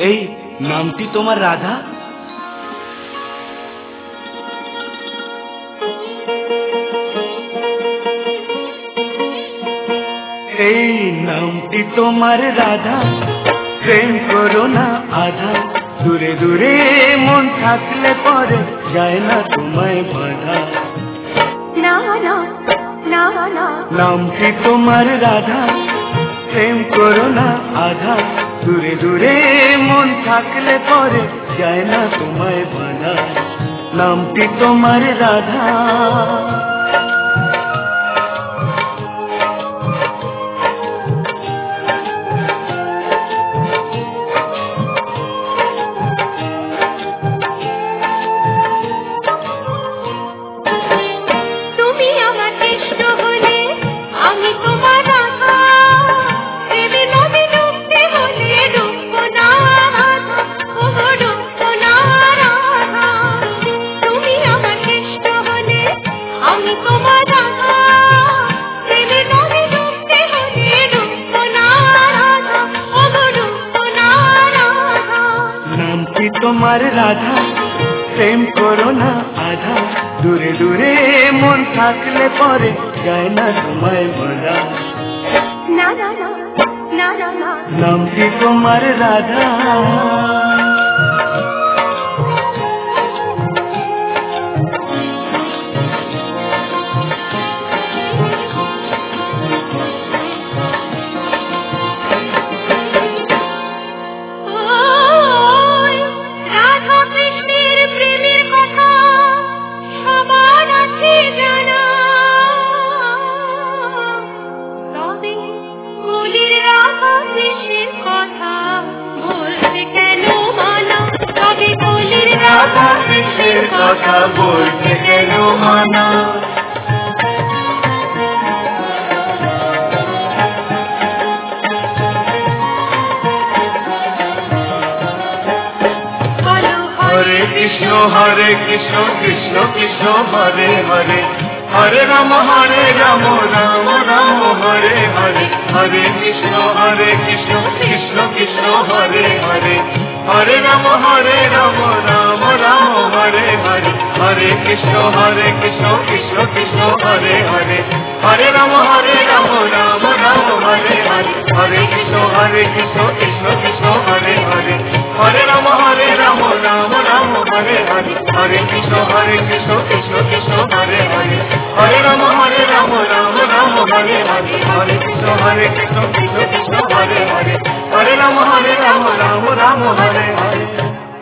এই নামটি তোমার রাধা? এই নামটি তোমার রাধা, প্রেম করো না আধা, দূরে দূরে মন থাকলে পরে যায় না তোমায় বাধা। না না না না, নামটি তোমার রাধা, প্রেম করো না আধা, দূরে দূরে মন থাকলে পরে যায় না তোমায় বাধা। নামটি তোমার রাধা। তোমার রাধা, প্রেম করো না আধা, দূরে দূরে মন থাকলে পরে যায় না তোমায় বাধা। না না না না না, নামটি তোমার রাধা। কথা বলতে কেন মানা? হরে কৃষ্ণ কৃষ্ণ কৃষ্ণ হরে হরে, হরে রাম রাম রাম হরে হরে, হরে কৃষ্ণ কৃষ্ণ কৃষ্ণ হরে হরে, হরে রাম রাম রাম হরে হরে, হরে কৃষ্ণ কৃষ্ণ কৃষ্ণ হরে হরে, হরে রাম রাম রাম হরে হরে, হরে কৃষ্ণ কৃষ্ণ কৃষ্ণ হরে হরে, হরে রাম রাম রাম হরে হরে, হরে কৃষ্ণ কৃষ্ণ কৃষ্ণ হরে হরে, হরে রাম রাম রাম হরে হরে, হরে কৃষ্ণ কৃষ্ণ কৃষ্ণ হরে হরে, হরে রাম রাম রাম হরে হরে।